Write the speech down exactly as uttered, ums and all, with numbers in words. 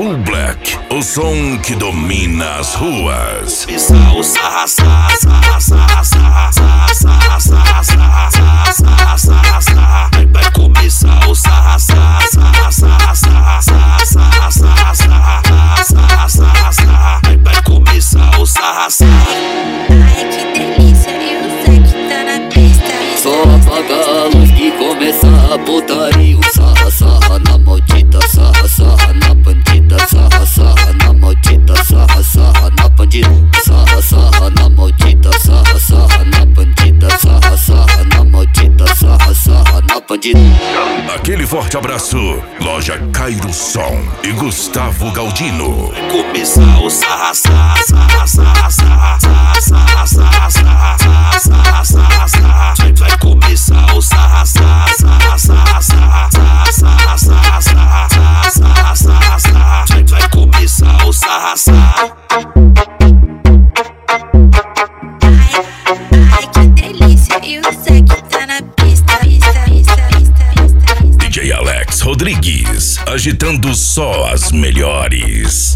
Full Black, o som que domina as ruas. Vai começar o sarra, sarra, sarra, sarra, sarra, sarra, sarra, sarra, sarra, sarra, sarra. Vai começar o sarra, sarra. Ai que delícia, eu sei que tá na pista. Só apaga a luz que começa a putaria. Sarra, sarra na maldita, sarra, sarra na bandida, sarra, sarra na maldita, sarra, sarra na bandida, sarra, sarra na maldita, sarra, sarra na bandida, sarra, sarra na maldita, sarra, sarra na bandida. Aquele forte abraço, Loja Cairo Som e Gustavo Galdino. Vai começar o sarra, sarra, sarra, sarra, sarra, sarra, sarra, sarra, sarra, sarra, sarra. Vai começar o sarra, sarra, sarra, sarra, sarra, sarra, sarra, sarra, sarra, sarra, sarra. Vai começar o sarra, sarra. Ai que delícia, eu sei que tá na pista. Pista, pista, pista, pista, pista. D J Alex Rodrigues, agitando só as melhores.